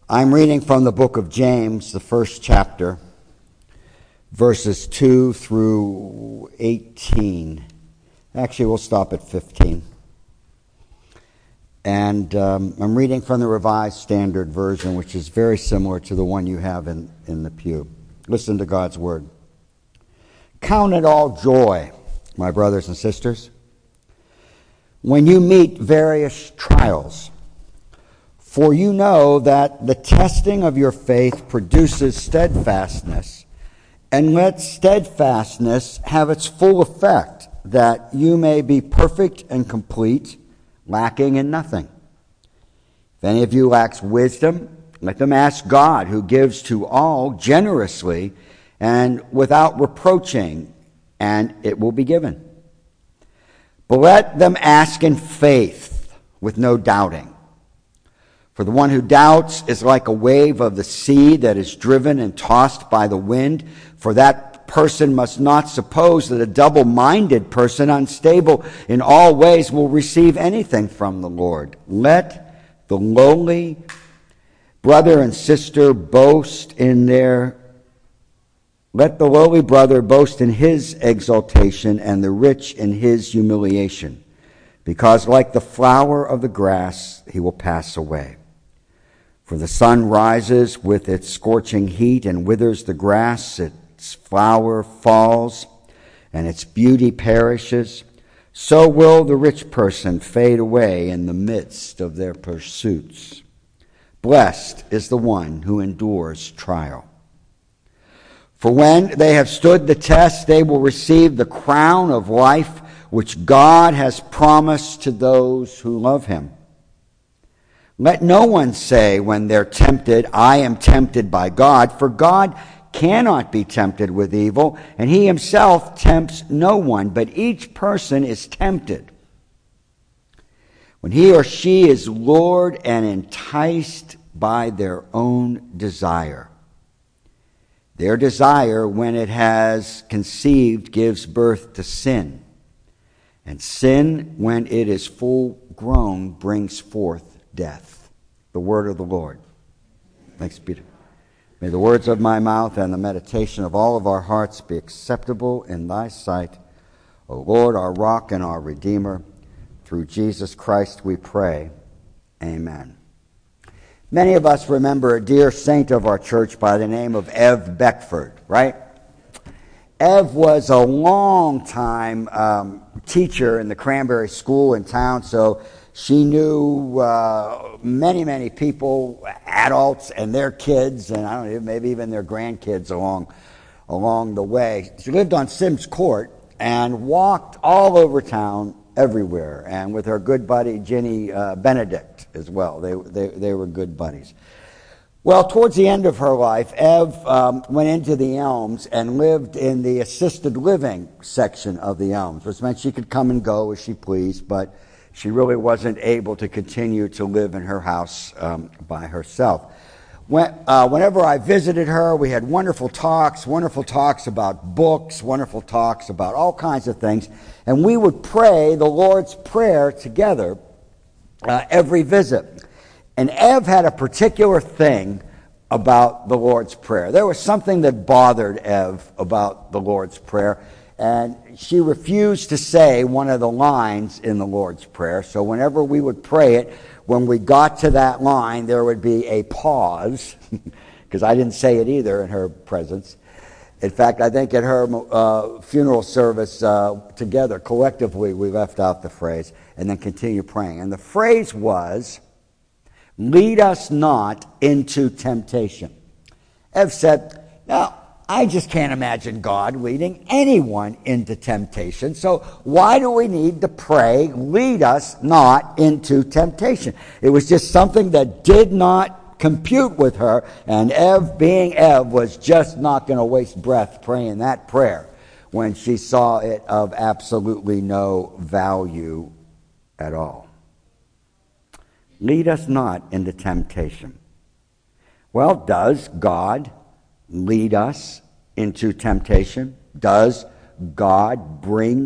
I'm reading from the book of James, the first chapter, verses 2 through 18. Actually, we'll stop at 15. And I'm reading from the Revised Standard Version, which is very similar to the one you have in the pew. Listen to God's word. Count it all joy, my brothers and sisters, when you meet various trials. For you know that the testing of your faith produces steadfastness, and let steadfastness have its full effect, that you may be perfect and complete, lacking in nothing. If any of you lacks wisdom, let them ask God, who gives to all generously and without reproaching, and it will be given. But let them ask in faith, with no doubting. For the one who doubts is like a wave of the sea that is driven and tossed by the wind. For that person must not suppose that a double-minded person, unstable in all ways, will receive anything from the Lord. Let the lowly brother and sister boast in Let the lowly brother boast in his exaltation, and the rich in his humiliation, because like the flower of the grass, he will pass away. For the sun rises with its scorching heat and withers the grass, its flower falls, and its beauty perishes. So will the rich person fade away in the midst of their pursuits. Blessed is the one who endures trial. For when they have stood the test, they will receive the crown of life which God has promised to those who love him. Let no one say when they're tempted, I am tempted by God, for God cannot be tempted with evil, and he himself tempts no one, but each person is tempted when he or she is lured and enticed by their own desire. Their desire, when it has conceived, gives birth to sin. And sin, when it is full grown, brings forth death. The word of the Lord. Thanks be to God. May the words of my mouth and the meditation of all of our hearts be acceptable in thy sight, O Lord, our rock and our redeemer. Through Jesus Christ we pray. Amen. Many of us remember a dear saint of our church by the name of Ev Beckford, right? Ev was a long-time teacher in the Cranberry School in town, so she knew many people, adults and their kids, and I don't know, maybe even their grandkids along the way. She lived on Sims Court and walked all over town, everywhere, and with her good buddy Ginny Benedict as well. They were good buddies. Well, towards the end of her life, Ev went into the Elms and lived in the assisted living section of the Elms, which meant she could come and go as she pleased, but she really wasn't able to continue to live in her house by herself. Whenever I visited her, we had wonderful talks about books, wonderful talks about all kinds of things, and we would pray the Lord's Prayer together every visit. And Ev had a particular thing about the Lord's Prayer. There was something that bothered Ev about the Lord's Prayer, and she refused to say one of the lines in the Lord's Prayer. So whenever we would pray it, when we got to that line, there would be a pause, because I didn't say it either in her presence. In fact, I think at her funeral service, together, collectively, we left out the phrase, and then continued praying. And the phrase was, lead us not into temptation. Ev said, now, I just can't imagine God leading anyone into temptation. So why do we need to pray, lead us not into temptation? It was just something that did not compute with her, and Ev, being Ev, was just not going to waste breath praying that prayer when she saw it of absolutely no value at all. Lead us not into temptation. Well, does God lead us into temptation? Does God bring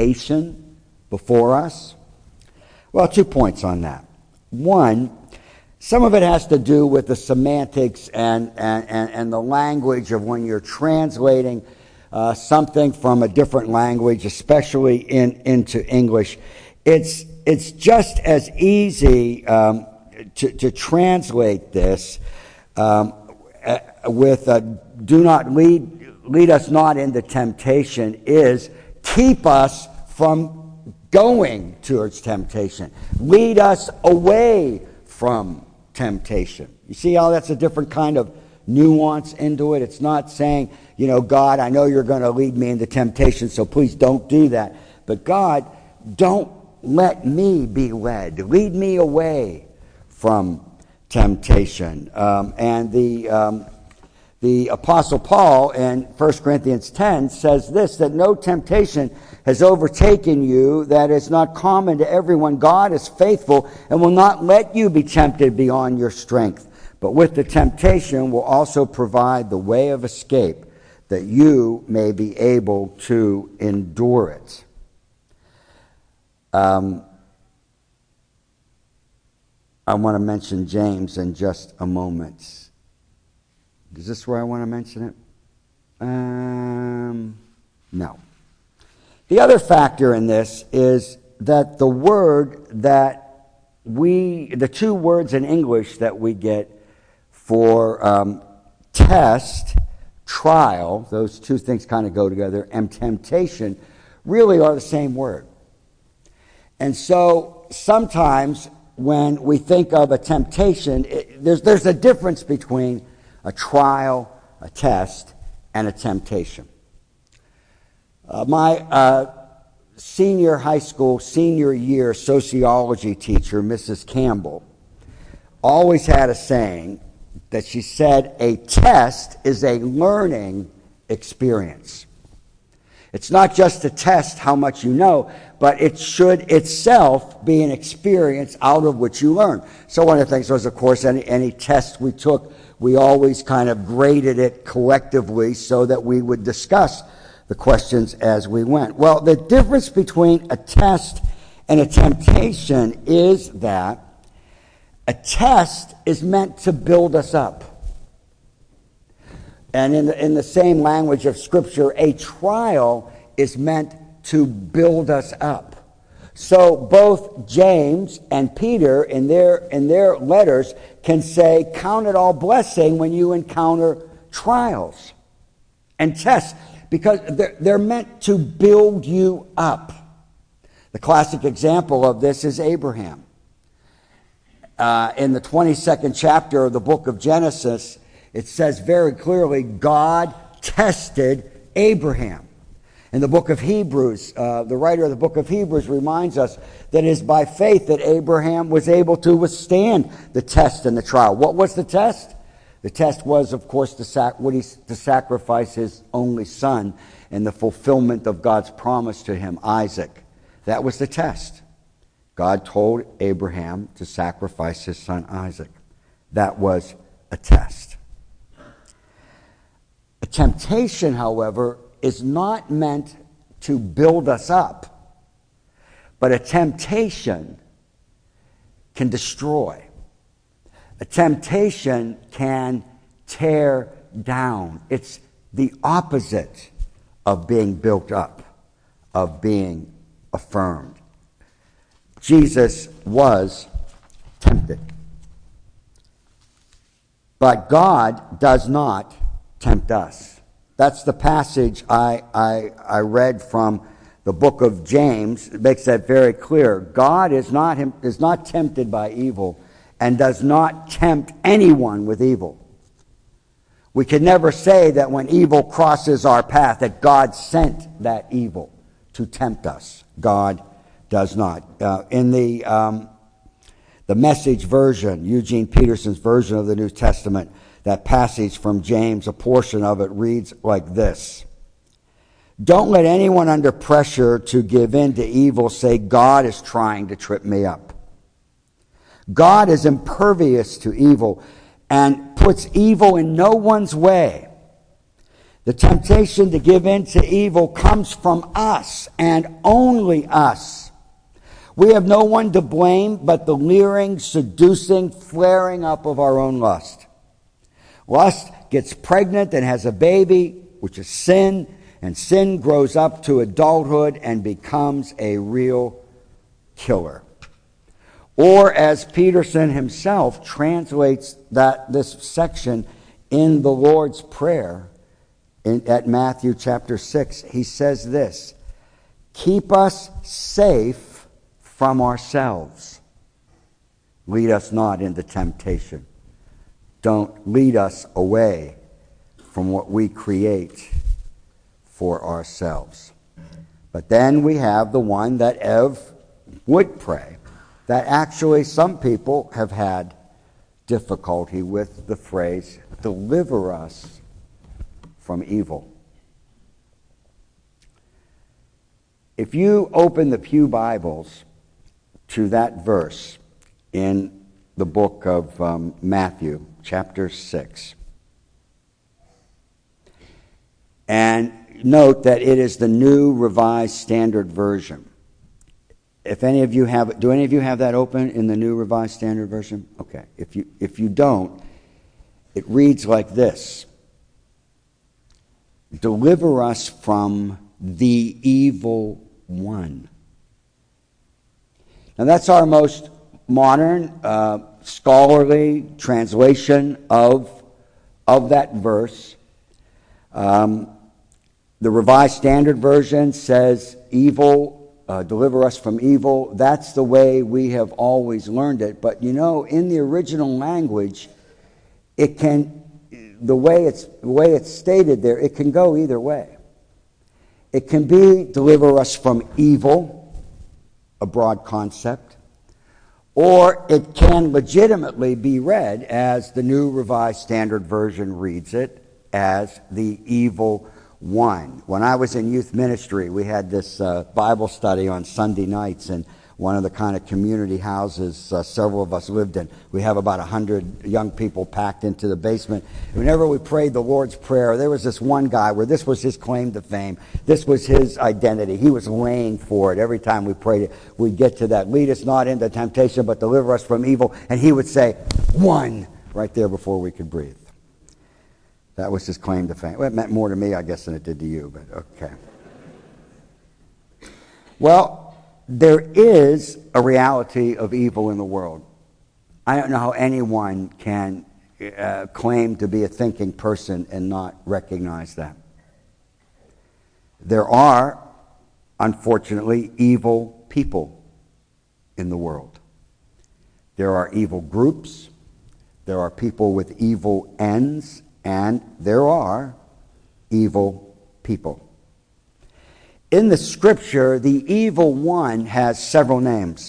temptation before us? Well, 2 points on that. One, Some of it has to do with the semantics and the language of when you're translating something from a different language, especially into English. It's just as easy to translate this with do not lead us not into temptation is keep us from going towards temptation. Lead us away from temptation. You see how that's a different kind of nuance into it? It's not saying, God, I know you're going to lead me into temptation, so please don't do that. But God, don't let me be led. Lead me away from temptation. And the Apostle Paul in 1 Corinthians 10 says this, that no temptation has overtaken you that is not common to everyone. God is faithful and will not let you be tempted beyond your strength. But with the temptation will also provide the way of escape that you may be able to endure it. I want to mention James in just a moment. Is this where I want to mention it? No. The other factor in this is that the two words in English that we get for test, trial, those two things kind of go together, and temptation really are the same word. And so sometimes when we think of a temptation, there's a difference between a trial, a test, and a temptation. My senior high school, senior year sociology teacher, Mrs. Campbell, always had a saying that she said, a test is a learning experience. It's not just to test how much you know, but it should itself be an experience out of which you learn. So one of the things was, of course, any test we took, we always kind of graded it collectively so that we would discuss the questions as we went. Well, the difference between a test and a temptation is that a test is meant to build us up. And in the same language of Scripture, a trial is meant to build us up. So both James and Peter in their letters can say, count it all blessing when you encounter trials and tests, because they're meant to build you up. The classic example of this is Abraham. In the 22nd chapter of the book of Genesis, it says very clearly, God tested Abraham. In the book of Hebrews, the writer of the book of Hebrews reminds us that it is by faith that Abraham was able to withstand the test and the trial. What was the test? The test was, of course, to sacrifice his only son in the fulfillment of God's promise to him, Isaac. That was the test. God told Abraham to sacrifice his son Isaac. That was a test. A temptation, however, is not meant to build us up, but a temptation can destroy. A temptation can tear down. It's the opposite of being built up, of being affirmed. Jesus was tempted. But God does not tempt us. That's the passage I read from the book of James. It makes that very clear. God is not tempted by evil and does not tempt anyone with evil. We can never say that when evil crosses our path that God sent that evil to tempt us. God does not. In the Message version, Eugene Peterson's version of the New Testament, that passage from James, a portion of it reads like this. Don't let anyone under pressure to give in to evil say, God is trying to trip me up. God is impervious to evil and puts evil in no one's way. The temptation to give in to evil comes from us and only us. We have no one to blame but the leering, seducing, flaring up of our own lust. Lust gets pregnant and has a baby, which is sin, and sin grows up to adulthood and becomes a real killer. Or as Peterson himself translates this section in the Lord's Prayer at Matthew chapter 6, he says this: keep us safe from ourselves. Lead us not into temptation. Don't lead us away from what we create for ourselves. But then we have the one that Ev would pray, that actually some people have had difficulty with the phrase, deliver us from evil. If you open the Pew Bibles to that verse in the book of Matthew, chapter 6, and note that it is the New Revised Standard Version. If any of you have, do any of you have that open in the New Revised Standard Version? Okay. If you don't, it reads like this: deliver us from the evil one. Now that's our most modern, scholarly translation of that verse. The Revised Standard Version says evil, deliver us from evil. That's the way we have always learned it. But you know, in the original language, it can, the way it's stated there, it can go either way. It can be deliver us from evil, a broad concept, or it can legitimately be read as the New Revised Standard Version reads it, as the evil one. When I was in youth ministry, we had this Bible study on Sunday nights in one of the kind of community houses several of us lived in. We have about 100 young people packed into the basement. Whenever we prayed the Lord's Prayer, there was this one guy where this was his claim to fame. This was his identity. He was laying for it. Every time we prayed it, we'd get to that, lead us not into temptation, but deliver us from evil. And he would say, one, right there before we could breathe. That was his claim to fame. Well, it meant more to me, I guess, than it did to you, but okay. Well, there is a reality of evil in the world. I don't know how anyone can claim to be a thinking person and not recognize that. There are, unfortunately, evil people in the world. There are evil groups. There are people with evil ends. And there are evil people. In the Scripture, the evil one has several names.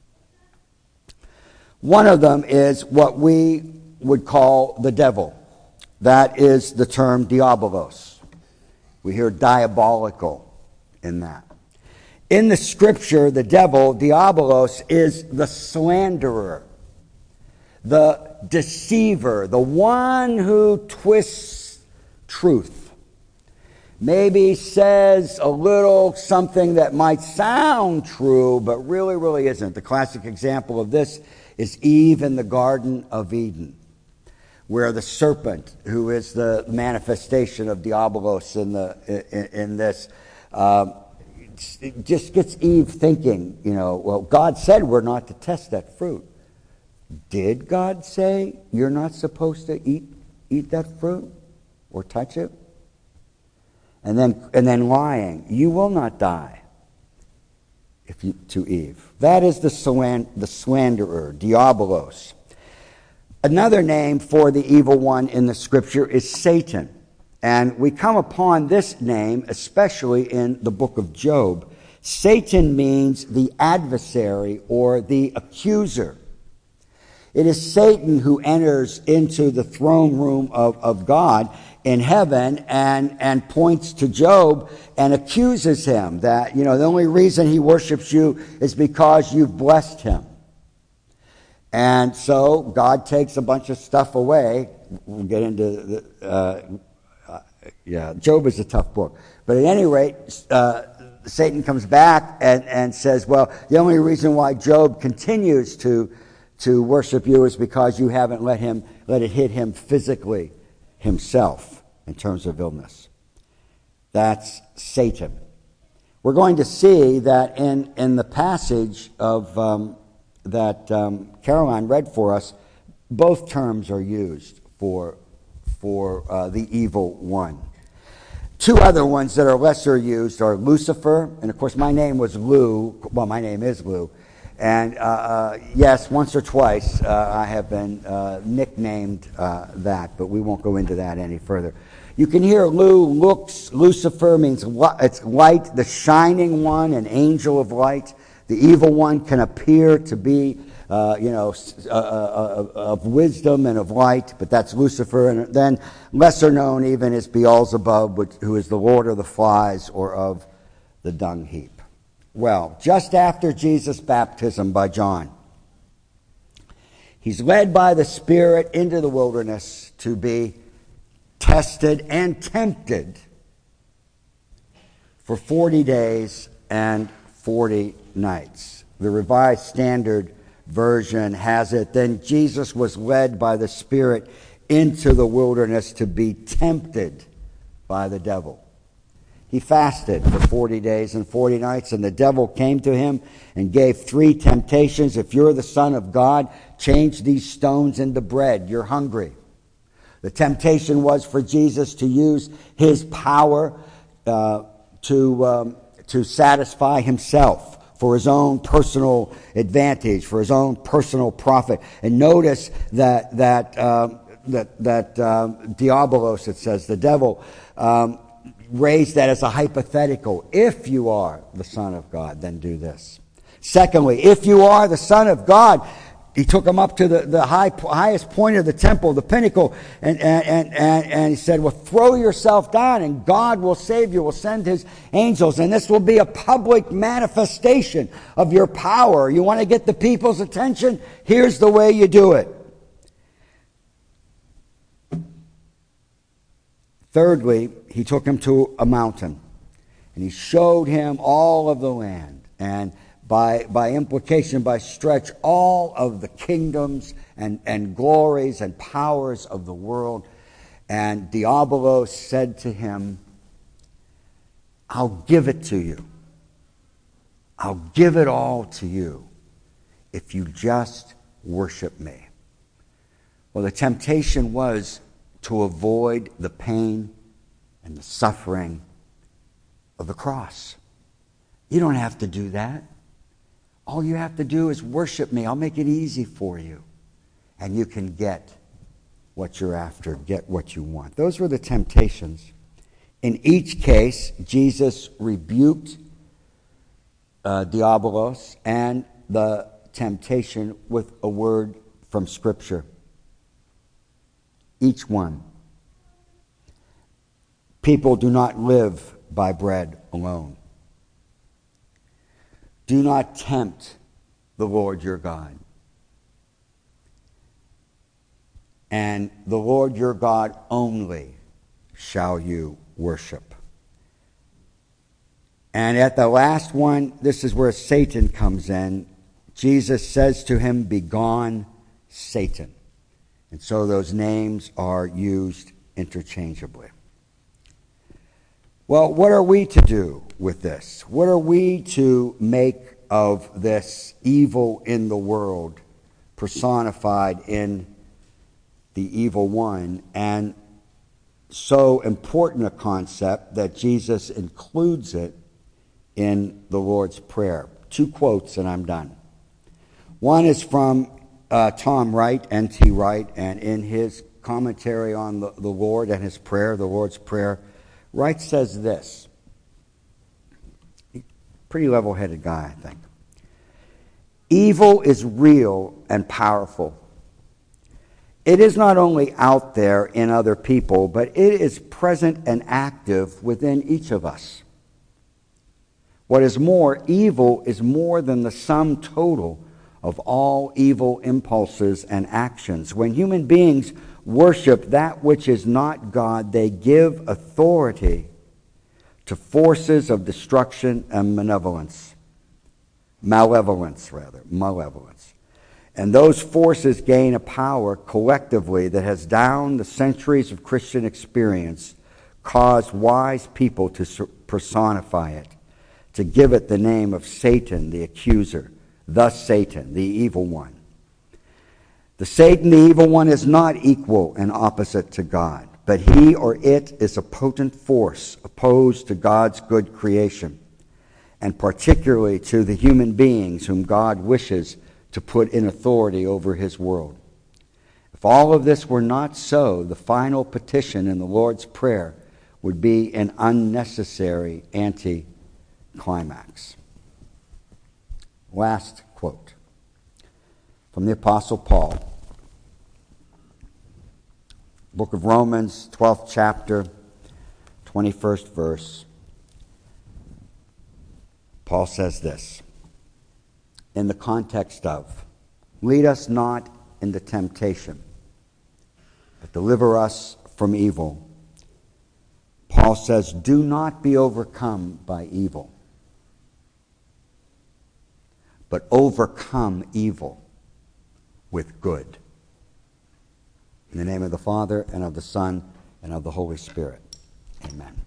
One of them is what we would call the devil. That is the term diabolos. We hear diabolical in that. In the Scripture, the devil, diabolos, is the slanderer, the deceiver, the one who twists truth. Maybe says a little something that might sound true, but really isn't. The classic example of this is Eve in the Garden of Eden, where the serpent, who is the manifestation of diabolos in this, just gets Eve thinking, well, God said we're not to test that fruit. Did God say you're not supposed to eat that fruit or touch it? And then lying, you will not die to Eve. That is the slanderer, diabolos. Another name for the evil one in the Scripture is Satan. And we come upon this name especially in the book of Job. Satan means the adversary or the accuser. It is Satan who enters into the throne room of God in heaven and points to Job and accuses him that, the only reason he worships you is because you've blessed him. And so God takes a bunch of stuff away. We'll get into Job is a tough book. But at any rate, Satan comes back and says, well, the only reason why Job continues to worship you is because you haven't let it hit him physically himself in terms of illness. That's Satan. We're going to see that in the passage of that Caroline read for us, both terms are used for the evil one. Two other ones that are lesser used are Lucifer, and of course my name was Lou. Well, my name is Lou. And yes, once or twice I have been nicknamed that, but we won't go into that any further. You can hear Lucifer means it's light, the shining one, an angel of light. The evil one can appear to be, of wisdom and of light, but that's Lucifer. And then lesser known even is Beelzebub, who is the lord of the flies or of the dung heap. Well, just after Jesus' baptism by John, he's led by the Spirit into the wilderness to be tested and tempted for 40 days and 40 nights. The Revised Standard Version has it, then Jesus was led by the Spirit into the wilderness to be tempted by the devil. He fasted for 40 days and 40 nights, and the devil came to him and gave 3 temptations. If you're the Son of God, change these stones into bread. You're hungry. The temptation was for Jesus to use his power to satisfy himself for his own personal advantage, for his own personal profit. And notice that Diabolos, it says, the devil, raised that as a hypothetical. If you are the Son of God, then do this. Secondly, if you are the Son of God, he took him up to the highest point of the temple, the pinnacle, and he said, well, throw yourself down and God will save you, will send his angels, and this will be a public manifestation of your power. You want to get the people's attention? Here's the way you do it. Thirdly, he took him to a mountain, and he showed him all of the land, and by implication, by stretch, all of the kingdoms and glories and powers of the world. And Diabolos said to him, I'll give it to you. I'll give it all to you if you just worship me. Well, the temptation was to avoid the pain and the suffering of the cross. You don't have to do that. All you have to do is worship me. I'll make it easy for you. And you can get what you're after, get what you want. Those were the temptations. In each case, Jesus rebuked Diabolos and the temptation with a word from Scripture. Each one. People do not live by bread alone. Do not tempt the Lord your God. And the Lord your God only shall you worship. And at the last one, this is where Satan comes in. Jesus says to him, "Begone, Satan." And so those names are used interchangeably. Well, what are we to do with this? What are we to make of this evil in the world personified in the evil one, and so important a concept that Jesus includes it in the Lord's Prayer? 2 quotes and I'm done. One is from Tom Wright, N.T. Wright, and in his commentary on the Lord and his prayer, the Lord's Prayer, Wright says this. Pretty level-headed guy, I think. Evil is real and powerful. It is not only out there in other people, but it is present and active within each of us. What is more, evil is more than the sum total of all evil impulses and actions. When human beings worship that which is not God, they give authority to forces of destruction and malevolence. Malevolence. And those forces gain a power collectively that has, down the centuries of Christian experience, caused wise people to personify it, to give it the name of Satan, the accuser, thus Satan, the evil one. The Satan, the evil one, is not equal and opposite to God, but he or it is a potent force opposed to God's good creation, and particularly to the human beings whom God wishes to put in authority over his world. If all of this were not so, the final petition in the Lord's Prayer would be an unnecessary anti-climax. Last quote from the Apostle Paul. Book of Romans, 12th chapter, 21st verse. Paul says this, in the context of, lead us not into temptation, but deliver us from evil. Paul says, do not be overcome by evil, but overcome evil with good. In the name of the Father, and of the Son, and of the Holy Spirit. Amen.